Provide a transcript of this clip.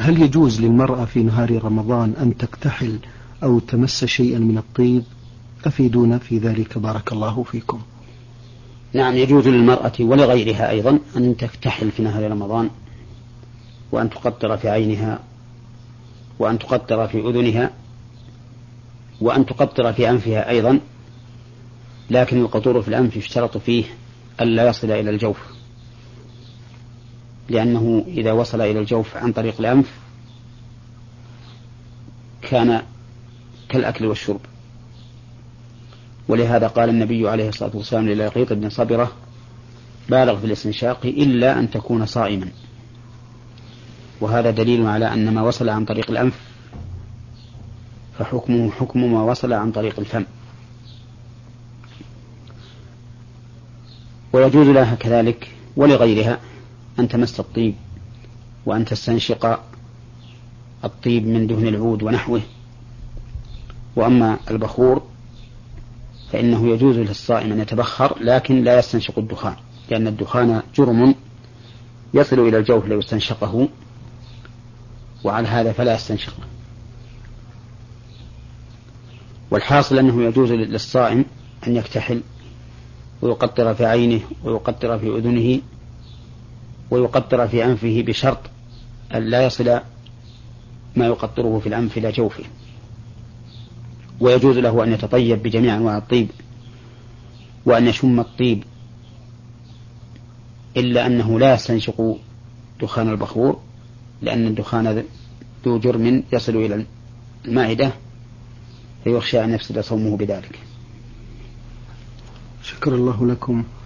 هل يجوز للمرأة في نهار رمضان أن تكتحل أو تمس شيئا من الطيب؟ أفيدونا في ذلك بارك الله فيكم. نعم، يجوز للمرأة ولغيرها أيضا أن تكتحل في نهار رمضان، وأن تقطر في عينها، وأن تقطر في أذنها، وأن تقطر في أنفها أيضا، لكن القطور في الأنف يشترط فيه ألا يصل إلى الجوف، لأنه إذا وصل إلى الجوف عن طريق الأنف كان كالأكل والشرب. ولهذا قال النبي عليه الصلاة والسلام للقيط بن صبرة: بالغ في الاستنشاق إلا أن تكون صائما. وهذا دليل على أن ما وصل عن طريق الأنف فحكمه حكم ما وصل عن طريق الفم. ويجوز لها كذلك ولغيرها أن تمس الطيب وأن تستنشق الطيب من دهن العود ونحوه. وأما البخور فإنه يجوز للصائم أن يتبخر، لكن لا يستنشق الدخان، لأن الدخان جرم يصل إلى الجوف لو استنشقه، وعلى هذا فلا يستنشقه. والحاصل أنه يجوز للصائم أن يكتحل ويقطر في عينه ويقطر في أذنه ويقطر في أنفه، بشرط أن لا يصل ما يقطره في الأنف إلى جوفه. ويجوز له أن يتطيب بجميع أنواع الطيب وأن يشم الطيب، إلا أنه لا يستنشق دخان البخور، لأن الدخان ذو جرم يصل إلى المعدة فيخشى أن يفسد صومه بذلك. شكر الله لكم.